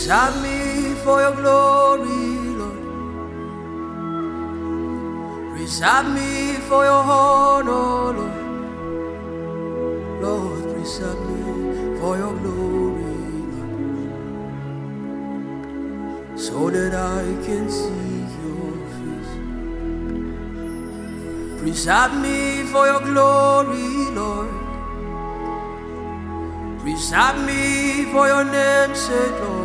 Preserve me for your glory, Lord. Preserve me for your honor, Lord. Lord, preserve me for your glory, Lord, so that I can see your face. Preserve me for your glory, Lord. Preserve me for your name's sake, Lord.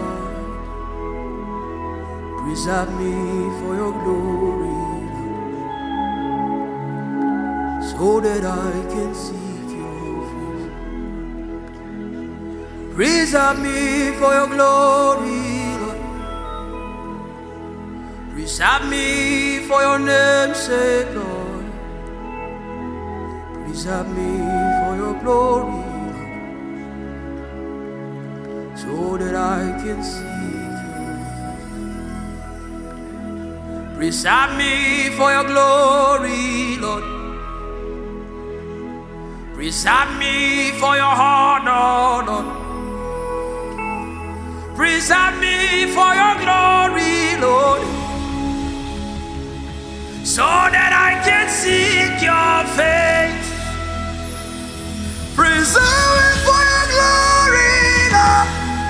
Preserve me for your glory, Lord, so that I can seek your face. Preserve me for your glory, Lord. Preserve me for your name's sake, Lord. Preserve me for your glory, so that I can seek you. Preserve me for your glory, Lord. Preserve me for your honor, Lord. Preserve me for your glory, Lord, so that I can seek your face. Preserve me for your glory, Lord.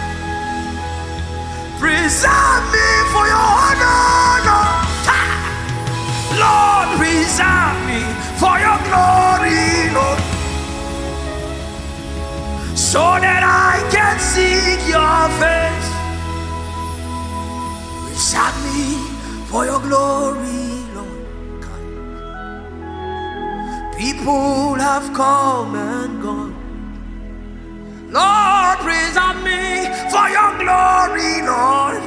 Preserve me for your honor, Lord. Lord, preserve me for your glory, Lord, so that I can seek your face. Preserve me for your glory, Lord. People have come and gone. Lord, preserve me for your glory, Lord,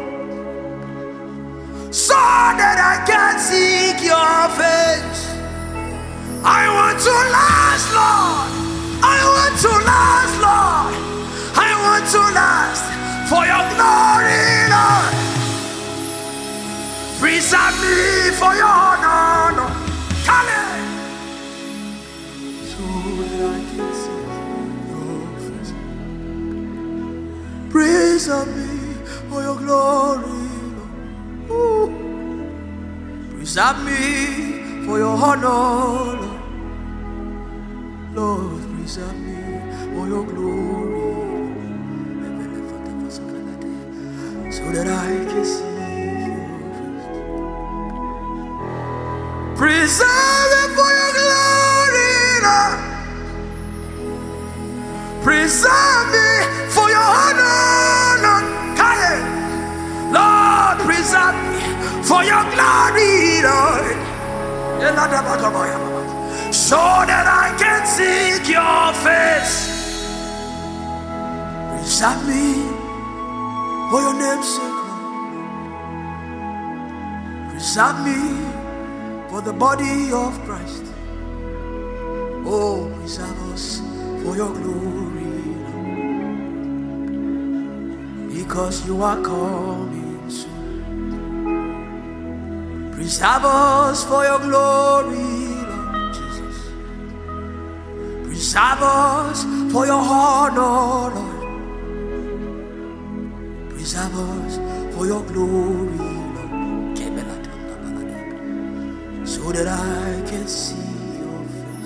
so that I can seek your face. I want to last, Lord. I want to last, Lord. I want to last for your glory, Lord. Preserve me for your honor, Lord. Come in, so that I can seek your face. Preserve me for your glory, Lord. Preserve me for your honor, Lord. Lord, preserve me for your glory, so that I can see your face. Preserve me for your glory, Lord. Preserve me for your honor, Lord. Lord, preserve me for your glory, Lord, so that I can seek your face. Preserve me for your name's sake, Lord. Preserve me for the body of Christ. Oh, preserve us for your glory, Lord, because you are coming soon. Preserve us for your glory, Lord Jesus. Preserve us for your honor, Lord. Preserve us for your glory, Lord, so that I can see your face.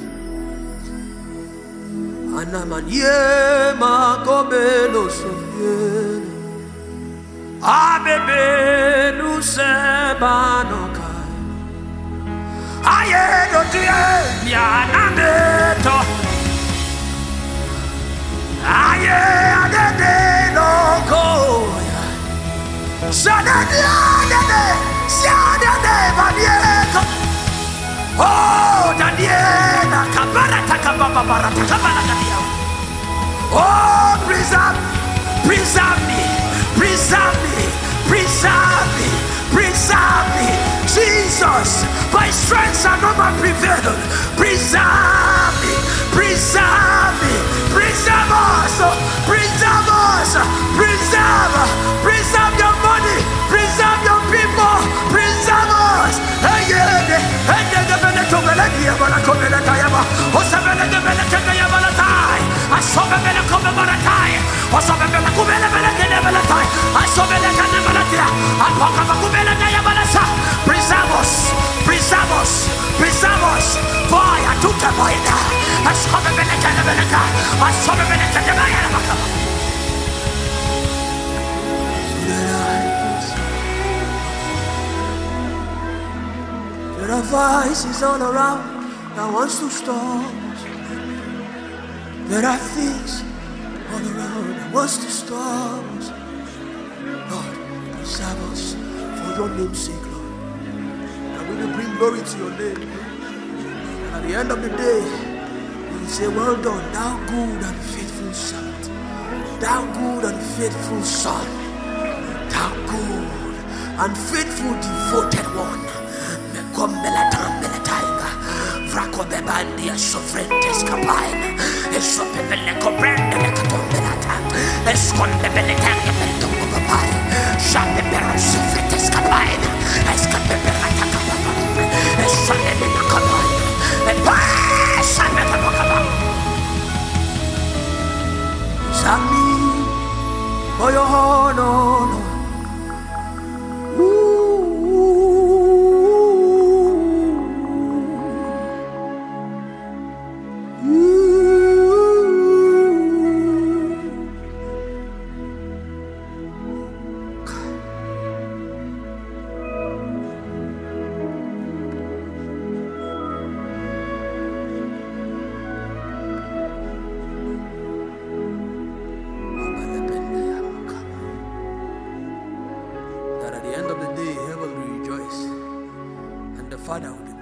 Anamanye makobelo soye, abebe nusebanoka. Aye do die mianameto. Aye adede no go. Sadade adede, sadade badieko. Oh dadiena kabarata kababarata kabarata dia. Oh preserve me, preserve me, preserve me, preserve me, preserve me. Jesus, by strength shall no man prevail. Preserve me, preserve me, preserve us, preserve us, preserve your money, preserve your people, preserve us. I saw Preserve us, preserve us, preserve us. Fire to the mind. There are voices all around that wants to stop us. There are things all around that wants to stop us. Lord, preserve us for your name's sake, Lord. And we will bring glory to your name. And at the end of the day, we will say, well done, thou good and faithful servant. Thou good and faithful son. Thou good and faithful devoted one. Bebandia soffrentes capaina e sopebelle coprende le catombelata e sconde belle tanghe per tongo papai sciappe per soffrentes capaina e scappe per la tacca e sonne nella capaina e poi sanne per la capaina Sami voglio no Father will be